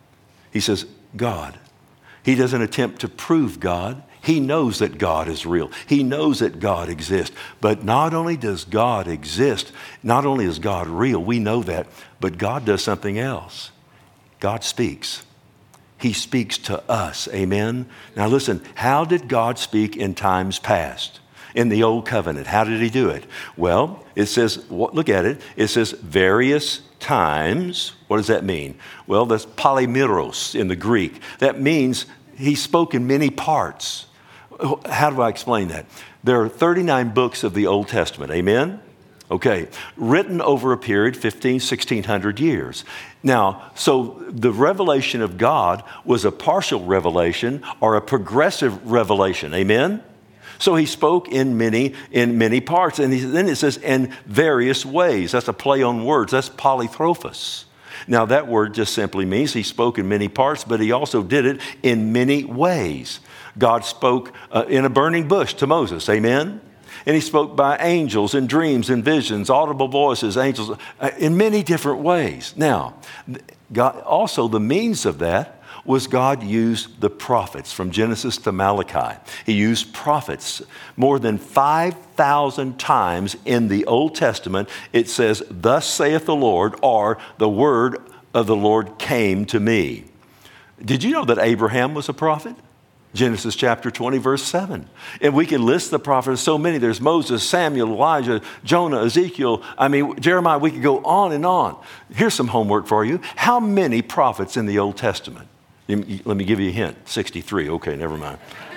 He says, God. He doesn't attempt to prove God. He knows that God is real. He knows that God exists. But not only does God exist, not only is God real, we know that, but God does something else. God speaks. He speaks to us. Amen? Now listen, how did God speak in times past? In the old covenant, how did he do it? Well, it says, look at it. It says various times. What does that mean? Well, that's polymeros in the Greek. That means he spoke in many parts. How do I explain that? There are thirty-nine books of the Old Testament. Amen? Okay. Written over a period, fifteen, sixteen hundred years. Now, so the revelation of God was a partial revelation or a progressive revelation. Amen? So he spoke in many, in many parts. And he, then it says, in various ways. That's a play on words. That's polytrophos. Now, that word just simply means he spoke in many parts, but he also did it in many ways. God spoke uh, in a burning bush to Moses. Amen? And he spoke by angels in dreams and visions, audible voices, angels, uh, in many different ways. Now, God, also the means of that was God used the prophets from Genesis to Malachi. He used prophets more than five thousand times in the Old Testament. It says, thus saith the Lord, or the word of the Lord came to me. Did you know that Abraham was a prophet? Genesis chapter twenty, verse seven. And we can list the prophets, so many. There's Moses, Samuel, Elijah, Jonah, Ezekiel. I mean, Jeremiah, we could go on and on. Here's some homework for you. How many prophets in the Old Testament? Let me give you a hint. sixty-three. Okay, never mind.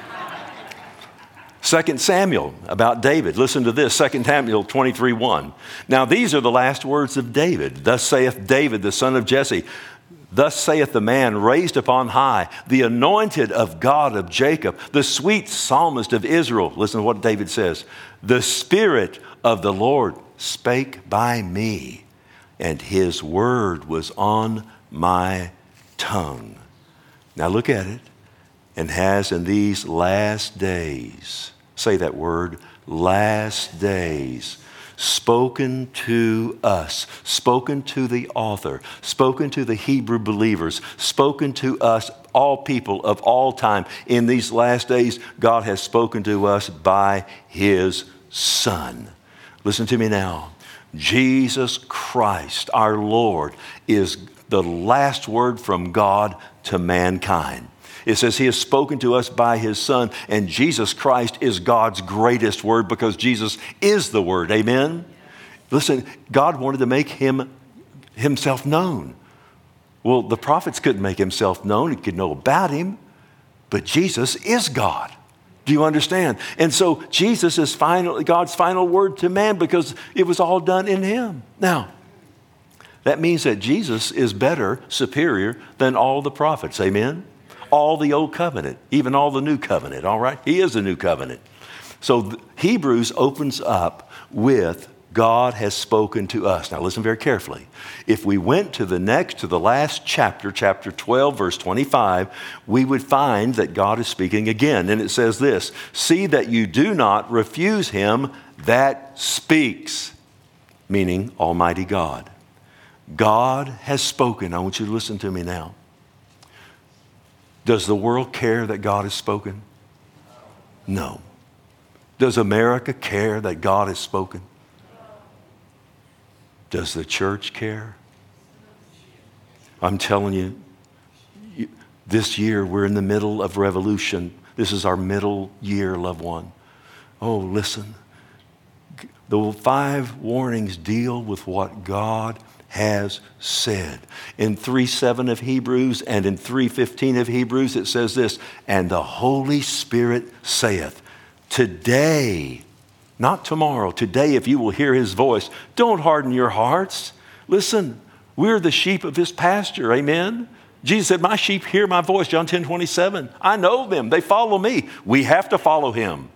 Second Samuel, about David. Listen to this. Second Samuel twenty-three, one. Now these are the last words of David. Thus saith David, the son of Jesse. Thus saith the man raised upon high, the anointed of God of Jacob, the sweet psalmist of Israel. Listen to what David says. The Spirit of the Lord spake by me, and his word was on my tongue. Now look at it. And has in these last days, say that word, last days, spoken to us, spoken to the author, spoken to the Hebrew believers, spoken to us, all people of all time. In these last days, God has spoken to us by his Son. Listen to me now. Jesus Christ, our Lord, is the last word from God to mankind. It says he has spoken to us by his Son, and Jesus Christ is God's greatest word because Jesus is the word. Amen? Listen, God wanted to make him himself known. Well, the prophets couldn't make himself known. He could know about him, but Jesus is God. Do you understand? And so Jesus is final, God's final word to man because it was all done in him. Now, that means that Jesus is better, superior than all the prophets. Amen? All the old covenant, even all the new covenant, all right? He is the new covenant. So Hebrews opens up with God has spoken to us. Now listen very carefully. If we went to the next, to the last chapter, chapter twelve, verse twenty-five, we would find that God is speaking again. And it says this, see that you do not refuse him that speaks, meaning Almighty God. God has spoken. I want you to listen to me now. Does the world care that God has spoken? No. Does America care that God has spoken? Does the church care? I'm telling you, you, this year we're in the middle of revolution. This is our middle year, loved one. Oh, listen. The five warnings deal with what God has said. In three seven of Hebrews and in three fifteen of Hebrews, it says this, and the Holy Spirit saith, today, not tomorrow, today if you will hear his voice, don't harden your hearts. Listen, we're the sheep of his pasture, amen? Jesus said, my sheep hear my voice, John ten twenty-seven. I know them, they follow me. We have to follow him.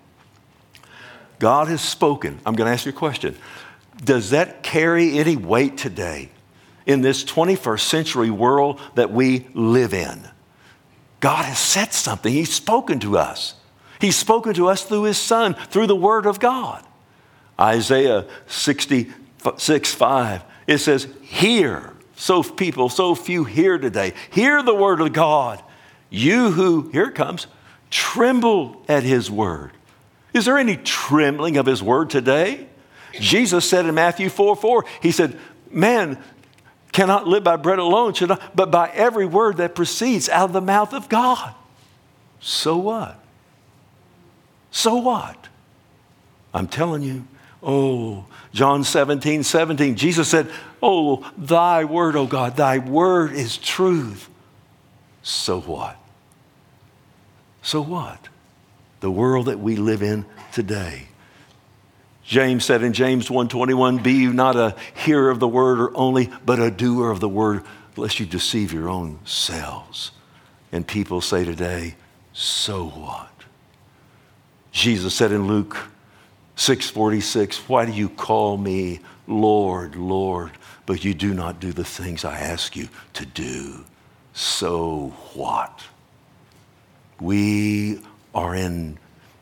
God has spoken. I'm going to ask you a question. Does that carry any weight today in this twenty-first century world that we live in? God has said something. He's spoken to us. He's spoken to us through his Son, through the Word of God. Isaiah sixty-six five, it says, hear. So people, so few hear today. Hear the Word of God. You who, here it comes, tremble at his word. Is there any trembling of his word today? Jesus said in Matthew four four, he said, man cannot live by bread alone, should not, but by every word that proceeds out of the mouth of God. So what? So what? I'm telling you, oh, John seventeen seventeen, Jesus said, oh, thy word, oh God, thy word is truth. So what? So what? The world that we live in today. James said in James one twenty-one, be you not a hearer of the word only, but a doer of the word, lest you deceive your own selves. And people say today, so what? Jesus said in Luke six forty-six, why do you call me Lord, Lord, but you do not do the things I ask you to do? So what? We are in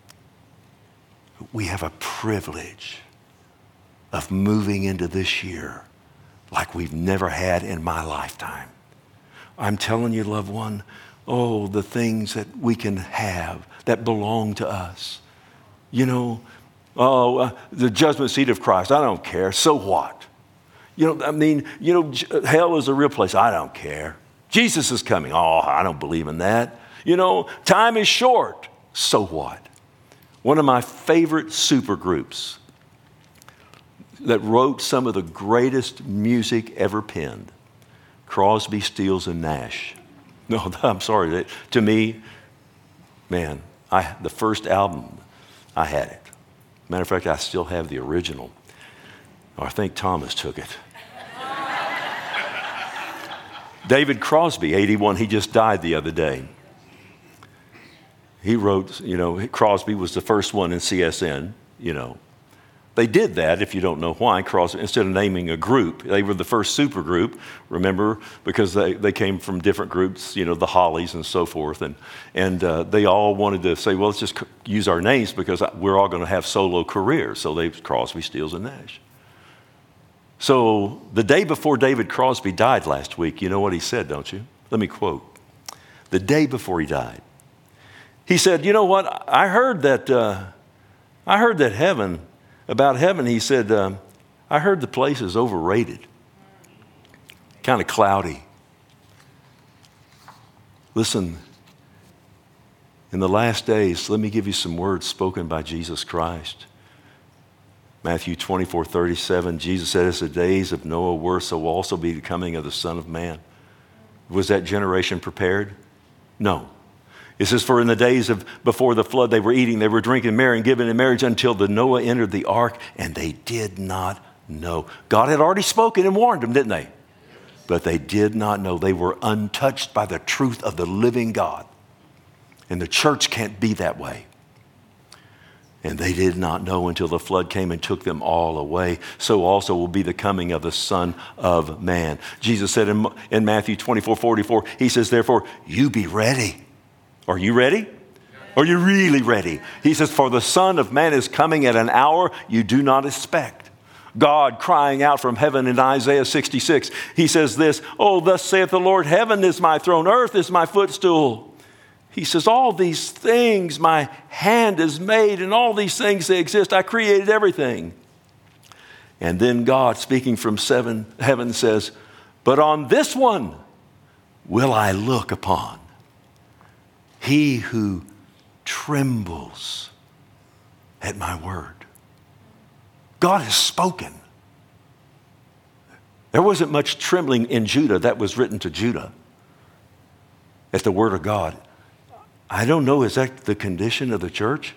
We have a privilege of moving into this year like we've never had in my lifetime. I'm telling you, loved one, oh, the things that we can have that belong to us. You know, oh, uh, the judgment seat of Christ, I don't care. So what? You know, I mean, you know, hell is a real place. I don't care. Jesus is coming. Oh, I don't believe in that. You know, time is short. So what? One of my favorite supergroups that wrote some of the greatest music ever penned, Crosby, Stills, and Nash. No, I'm sorry. To me, man, I, the first album, I had it. Matter of fact, I still have the original. Or I think Thomas took it. David Crosby, eighty-one, he just died the other day. He wrote, you know, Crosby was the first one in C S N, you know. they did that, if you don't know why, cross, instead of naming a group. They were the first super group, remember, because they, they came from different groups, you know, the Hollies and so forth. And, and uh, they all wanted to say, well, let's just use our names because we're all going to have solo careers. So they Crosby, Stills, and Nash. So the day before David Crosby died last week, you know what he said, don't you? Let me quote. The day before he died, he said, you know what, I heard that, uh, I heard that heaven, about heaven, he said, um, I heard the place is overrated, kind of cloudy. Listen, in the last days, let me give you some words spoken by Jesus Christ. Matthew twenty-four thirty-seven, Jesus said, as the days of Noah were, so will also be the coming of the Son of Man. Was that generation prepared? No. It says, for in the days of before the flood, they were eating, they were drinking, marrying, giving in marriage until the Noah entered the ark, and they did not know. God had already spoken and warned them, didn't they? But they did not know. They were untouched by the truth of the living God. And the church can't be that way. And they did not know until the flood came and took them all away. So also will be the coming of the Son of Man. Jesus said in, in Matthew twenty-four forty-four, he says, therefore, you be ready. Are you ready? Are you really ready? He says, for the Son of Man is coming at an hour you do not expect. God crying out from heaven in Isaiah sixty-six. He says this, oh, thus saith the Lord, heaven is my throne, earth is my footstool. He says, all these things my hand has made, and all these things they exist. I created everything. And then God, speaking from seven, heaven, says, but on this one will I look upon. He who trembles at my word. God has spoken. There wasn't much trembling in Judah. That was written to Judah at the word of God. I don't know, is that the condition of the church?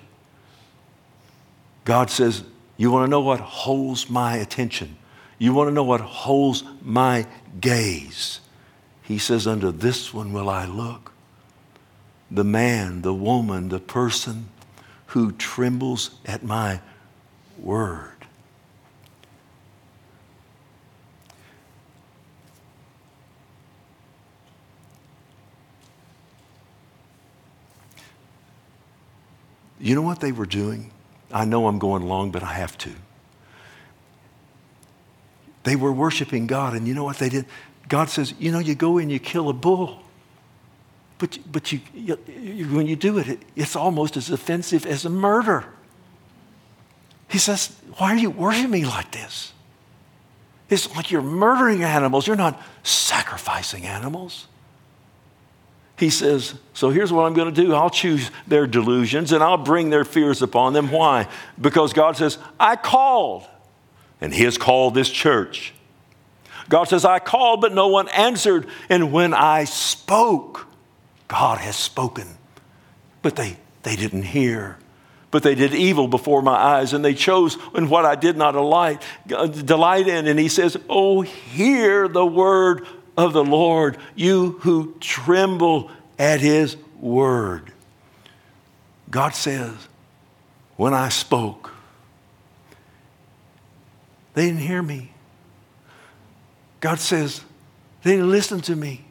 God says, you want to know what holds my attention? You want to know what holds my gaze? He says, unto this one will I look. The man, the woman, the person who trembles at my word. You know what they were doing? I know I'm going long, but I have to. They were worshiping God, and you know what they did? God says, you know, you go and you kill a bull. But, but you, you, when you do it, it, it's almost as offensive as a murder. He says, why are you worshiping me like this? It's like you're murdering animals. You're not sacrificing animals. He says, so here's what I'm going to do. I'll choose their delusions and I'll bring their fears upon them. Why? Because God says, I called, and he has called this church. God says, I called, but no one answered. And when I spoke, God has spoken. But they, they didn't hear. But they did evil before my eyes, and they chose in what I did not delight, delight in. And he says, oh, hear the word of the Lord, you who tremble at his word. God says, when I spoke, they didn't hear me. God says, they didn't listen to me.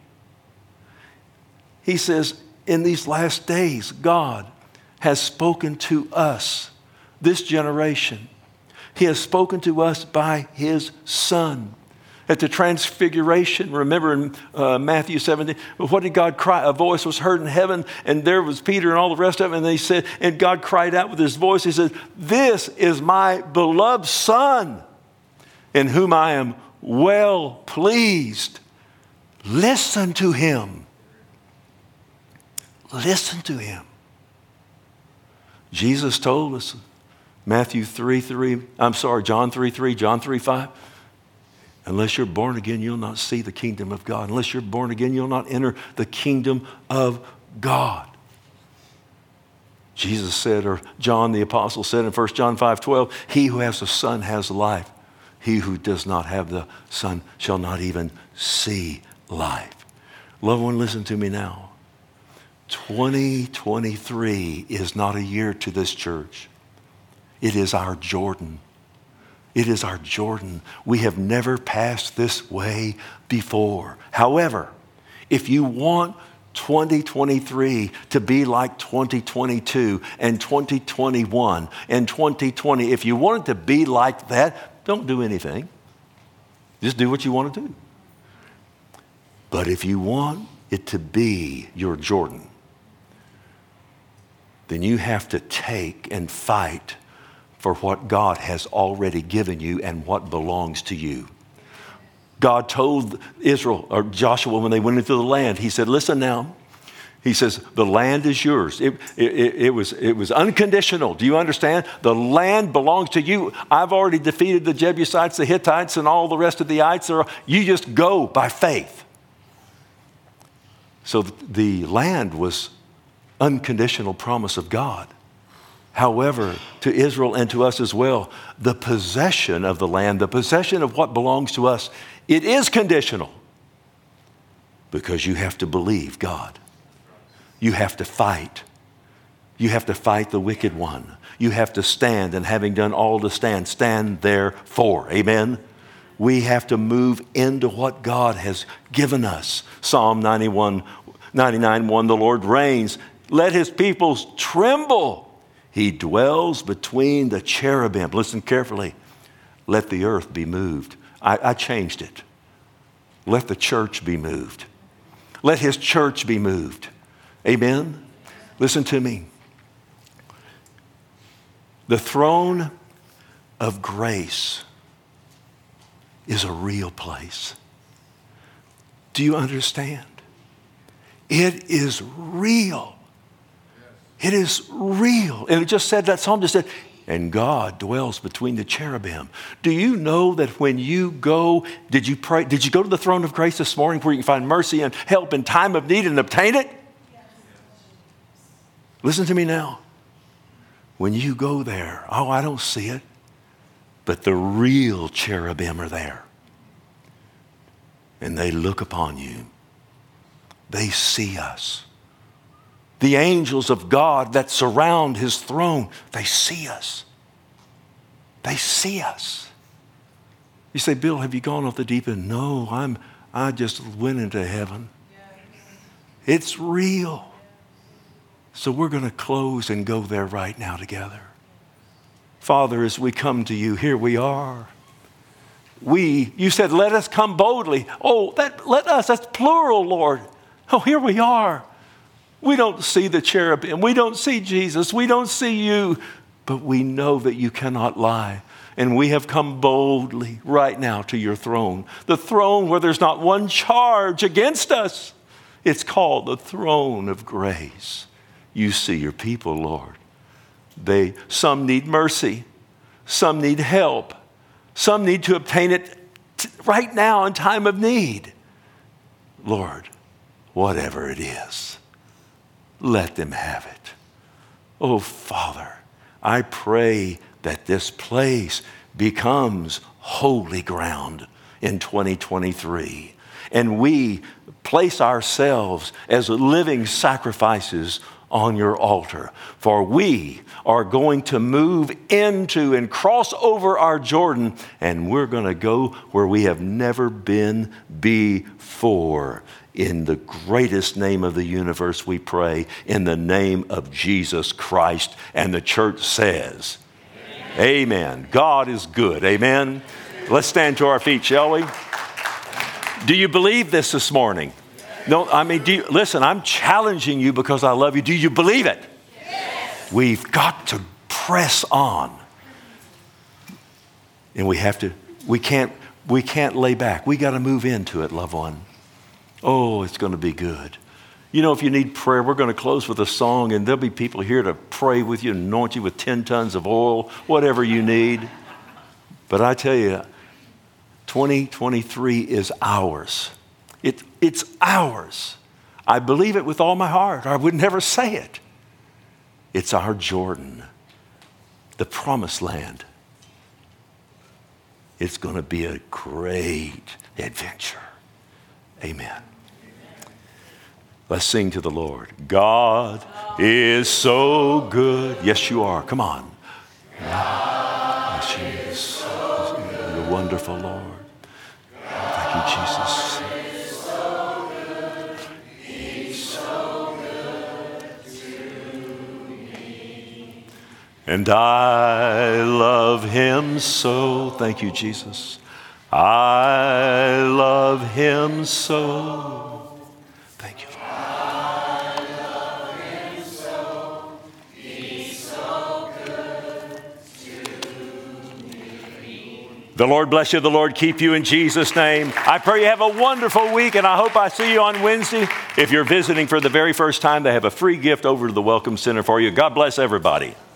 He says, in these last days, God has spoken to us, this generation. He has spoken to us by his Son. At the transfiguration, remember in uh, Matthew seventeen, what did God cry? A voice was heard in heaven, and there was Peter and all the rest of them, and they said, and God cried out with his voice, he said, this is my beloved Son, in whom I am well pleased. Listen to him. Listen to him. Jesus told us, Matthew three three, I'm sorry, John three three, John three five, unless you're born again, you'll not see the kingdom of God. Unless you're born again, you'll not enter the kingdom of God. Jesus said, or John the apostle said in First John five twelve, he who has the Son has life. He who does not have the Son shall not even see life. Loved one, listen to me now. twenty twenty-three is not a year to this church. It is our Jordan. It is our Jordan. We have never passed this way before. However, if you want twenty twenty-three to be like twenty twenty-two and twenty twenty-one and twenty twenty, if you want it to be like that, don't do anything. Just do what you want to do. But if you want it to be your Jordan, then you have to take and fight for what God has already given you and what belongs to you. God told Israel, or Joshua, when they went into the land, he said, listen now. He says, the land is yours. It, it, it, was, it was unconditional. Do you understand? The land belongs to you. I've already defeated the Jebusites, the Hittites, and all the rest of the ites. You just go by faith. So the land was unconditional promise of God. However, to Israel and to us as well, the possession of the land, the possession of what belongs to us, it is conditional because you have to believe God. You have to fight. You have to fight the wicked one. You have to stand, and having done all to stand, stand therefore. Amen? We have to move into what God has given us. Psalm ninety-one, ninety-nine, one, the Lord reigns. Let his peoples tremble. He dwells between the cherubim. Listen carefully. Let the earth be moved. I, I changed it. Let the church be moved. Let his church be moved. Amen? Listen to me. The throne of grace is a real place. Do you understand? It is real. It is real. And it just said, that psalm just said, and God dwells between the cherubim. Do you know that when you go, did you pray, did you go to the throne of grace this morning where you can find mercy and help in time of need and obtain it? Yes. Listen to me now. When you go there, oh, I don't see it, but the real cherubim are there. And they look upon you. They see us. The angels of God that surround his throne, they see us. They see us. You say, Bill, have you gone off the deep end? No, I'm, I just went into heaven. It's real. So we're going to close and go there right now together. Father, as we come to you, here we are. We, you said, let us come boldly. Oh, that, let us, that's plural, Lord. Oh, here we are. We don't see the cherubim. We don't see Jesus. We don't see you. But we know that you cannot lie. And we have come boldly right now to your throne. The throne where there's not one charge against us. It's called the throne of grace. You see your people, Lord. They, some need mercy. Some need help. Some need to obtain it t- right now in time of need. Lord, whatever it is, let them have it. Oh, Father, I pray that this place becomes holy ground in twenty twenty-three. And we place ourselves as living sacrifices on your altar. For we are going to move into and cross over our Jordan, and we're going to go where we have never been before. In the greatest name of the universe we pray, in the name of Jesus Christ. And the church says, Amen. Amen. God is good. Amen. Let's stand to our feet, shall we? Do you believe this this morning? No, I mean, do you, listen, I'm challenging you because I love you. Do you believe it? Yes. We've got to press on. And we have to, we can't, we can't lay back. We got to move into it, loved one. Oh, it's going to be good. You know, if you need prayer, we're going to close with a song, and there'll be people here to pray with you, anoint you with ten tons of oil, whatever you need. But I tell you, twenty twenty-three is ours. It, it's ours. I believe it with all my heart. I would never say it. It's our Jordan, the promised land. It's going to be a great adventure. Amen. Let's sing to the Lord. God is so good. Yes, you are. Come on. God is so wonderful, Lord. Thank you, Jesus. And I love him so. Thank you, Jesus. I love him so. Thank you, Lord. I love him so. He's so good to me. The Lord bless you. The Lord keep you in Jesus' name. I pray you have a wonderful week, and I hope I see you on Wednesday. If you're visiting for the very first time, they have a free gift over to the Welcome Center for you. God bless everybody.